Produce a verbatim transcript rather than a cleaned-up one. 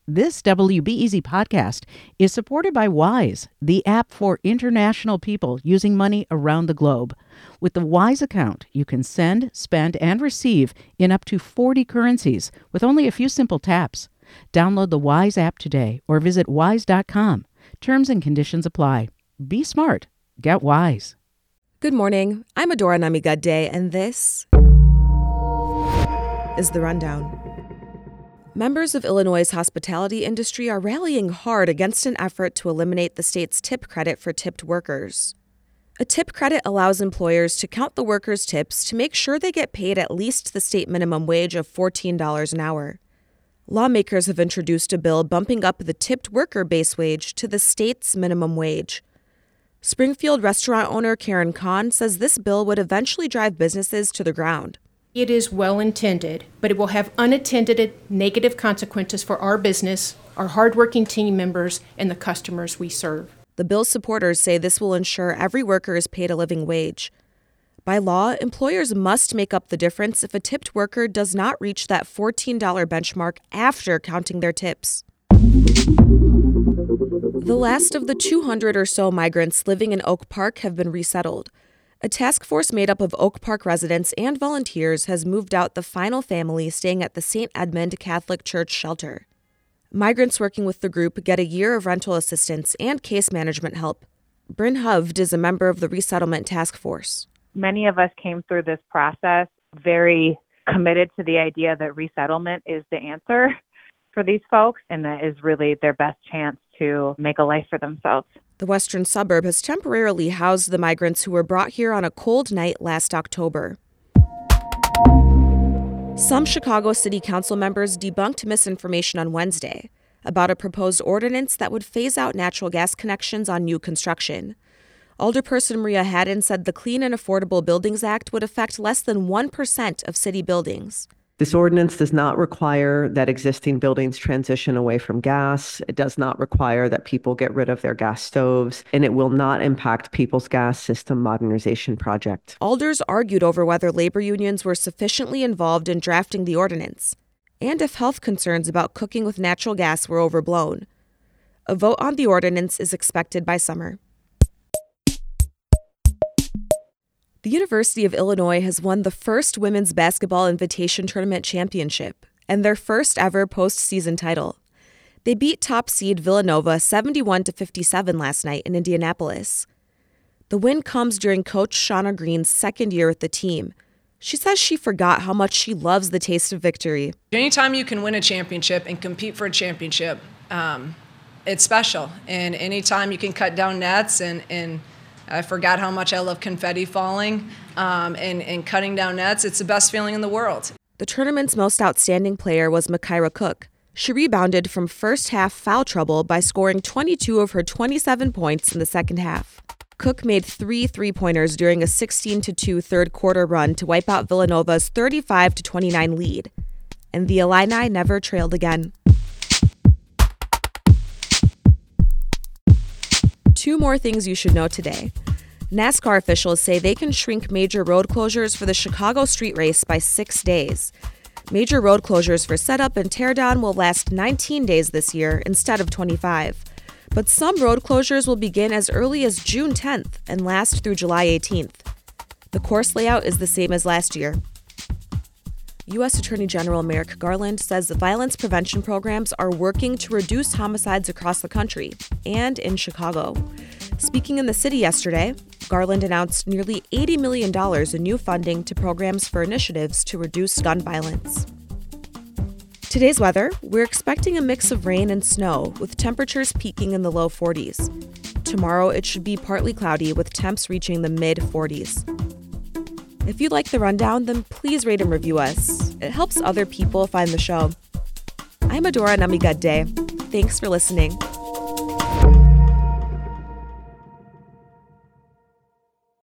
This W B E Z podcast is supported by Wise, the app for international people using money around the globe. With the Wise account, you can send, spend, and receive in up to forty currencies with only a few simple taps. Download the Wise app today or visit wise dot com. Terms and conditions apply. Be smart. Get Wise. Good morning. I'm Adora Namigadde, and this is The Rundown. Members of Illinois' hospitality industry are rallying hard against an effort to eliminate the state's tip credit for tipped workers. A tip credit allows employers to count the workers' tips to make sure they get paid at least the state minimum wage of fourteen dollars an hour. Lawmakers have introduced a bill bumping up the tipped worker base wage to the state's minimum wage. Springfield restaurant owner Karen Kahn says this bill would eventually drive businesses to the ground. It is well-intended, but it will have unattended negative consequences for our business, our hardworking team members, and the customers we serve. The bill's supporters say this will ensure every worker is paid a living wage. By law, employers must make up the difference if a tipped worker does not reach that fourteen dollars benchmark after counting their tips. The last of the two hundred or so migrants living in Oak Park have been resettled. A task force made up of Oak Park residents and volunteers has moved out the final family staying at the Saint Edmund Catholic Church shelter. Migrants working with the group get a year of rental assistance and case management help. Bryn Hovd is a member of the resettlement task force. Many of us came through this process very committed to the idea that resettlement is the answer for these folks, and that is really their best chance to make a life for themselves. The western suburb has temporarily housed the migrants who were brought here on a cold night last October. Some Chicago City Council members debunked misinformation on Wednesday about a proposed ordinance that would phase out natural gas connections on new construction. Alderperson Maria Hadden said the Clean and Affordable Buildings Act would affect less than one percent of city buildings. This ordinance does not require that existing buildings transition away from gas. It does not require that people get rid of their gas stoves, and it will not impact People's Gas System Modernization Project. Alders argued over whether labor unions were sufficiently involved in drafting the ordinance, and if health concerns about cooking with natural gas were overblown. A vote on the ordinance is expected by summer. The University of Illinois has won the first women's basketball invitation tournament championship and their first ever postseason title. They beat top seed Villanova seventy-one to fifty-seven last night in Indianapolis. The win comes during Coach Shauna Green's second year with the team. She says she forgot how much she loves the taste of victory. Anytime you can win a championship and compete for a championship, um, it's special. And anytime you can cut down nets and and I forgot how much I love confetti falling um, and, and cutting down nets. It's the best feeling in the world. The tournament's most outstanding player was Makira Cook. She rebounded from first half foul trouble by scoring twenty-two of her twenty-seven points in the second half. Cook made three three-pointers during a sixteen to two third quarter run to wipe out Villanova's thirty-five to twenty-nine lead. And the Illini never trailed again. Two more things you should know today. NASCAR officials say they can shrink major road closures for the Chicago street race by six days. Major road closures for setup and teardown will last nineteen days this year instead of twenty-five. But some road closures will begin as early as June tenth and last through July eighteenth. The course layout is the same as last year. U S Attorney General Merrick Garland says violence prevention programs are working to reduce homicides across the country and in Chicago. Speaking in the city yesterday, Garland announced nearly eighty million dollars in new funding to programs for initiatives to reduce gun violence. Today's weather, we're expecting a mix of rain and snow, with temperatures peaking in the low forties. Tomorrow, it should be partly cloudy, with temps reaching the mid forties. If you like The Rundown, then please rate and review us. It helps other people find the show. I'm Adora Namigadde. Thanks for listening.